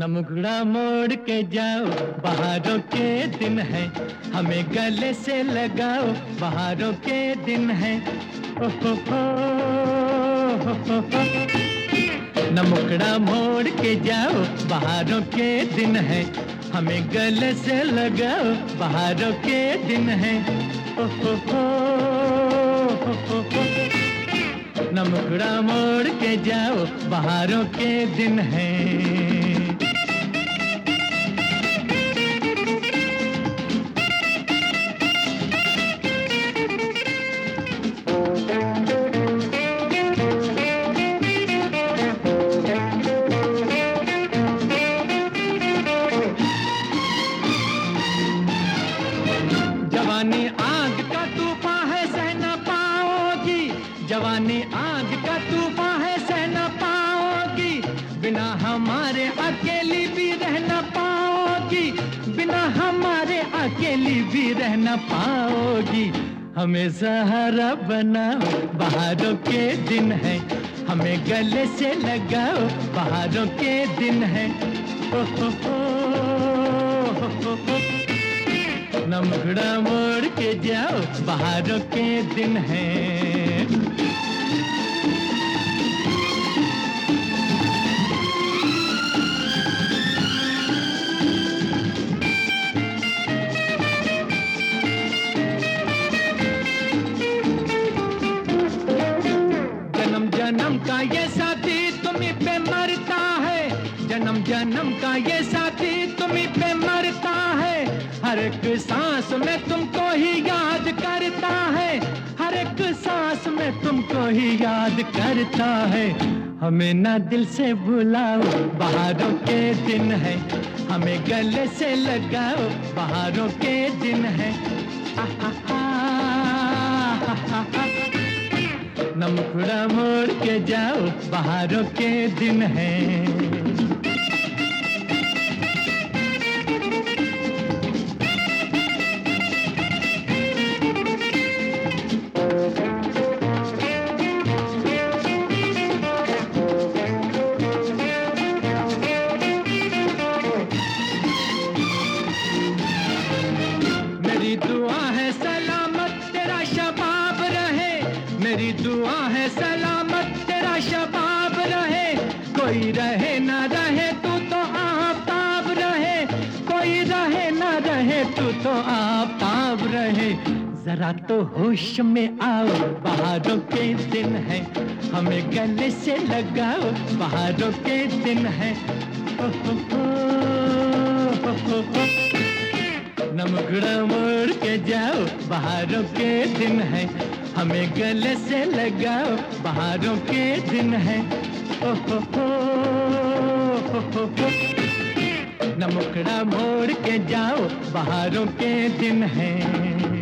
न मुखड़ा मोड़ के जाओ, बहारों के दिन है, हमें गले से लगाओ, बहारों के दिन है। ओ हो न मुखड़ा मोड़ के जाओ, बहारों के दिन है, हमें गले से लगाओ, बहारों के दिन है। ओ हो न मुखड़ा मोड़ के जाओ, बहारों के दिन है। जवानी आग का तूफान है, सह न पाओगी, जवानी आग का तूफान है, सह न पाओगी, बिना हमारे अकेली भी रह न पाओगी, बिना हमारे अकेली भी रह न पाओगी। हमें सहारा बनाओ, बहारों के दिन है, हमें गले से लगाओ, बहारों के दिन है। ओ हो न मुखड़ा मोड़ के जाओ, बहारों के दिन है। जन्म जन्म का ये साथी तुम्हीं पे मरता है, जन्म जन्म का ये साथी तुम्हीं पे मरता है, हर एक सांस में तुमको ही याद करता है, हर एक सांस में तुमको ही याद करता है। हमें ना दिल से बुलाओ, बहारों के दिन है, हमें गले से लगाओ, बहारों के दिन है। न मुखड़ा मोड़ के जाओ, बहारों के दिन है। मेरी दुआ है सलामत तेरा शबाब रहे, मेरी दुआ है सलामत तेरा शबाब रहे, कोई रहे ना रहे तू तो आफताब रहे, कोई रहे ना रहे तू तो आफताब रहे। जरा तो होश में आओ, बहारों के दिन है, हमें गले से लगाओ, बहारों के दिन है। न मुखड़ा मोड़ के जाओ, बहारों के दिन है, हमें गले से लगाओ, बहारों के दिन है। ओ हो न मुखड़ा मोड़ के जाओ, बहारों के दिन है।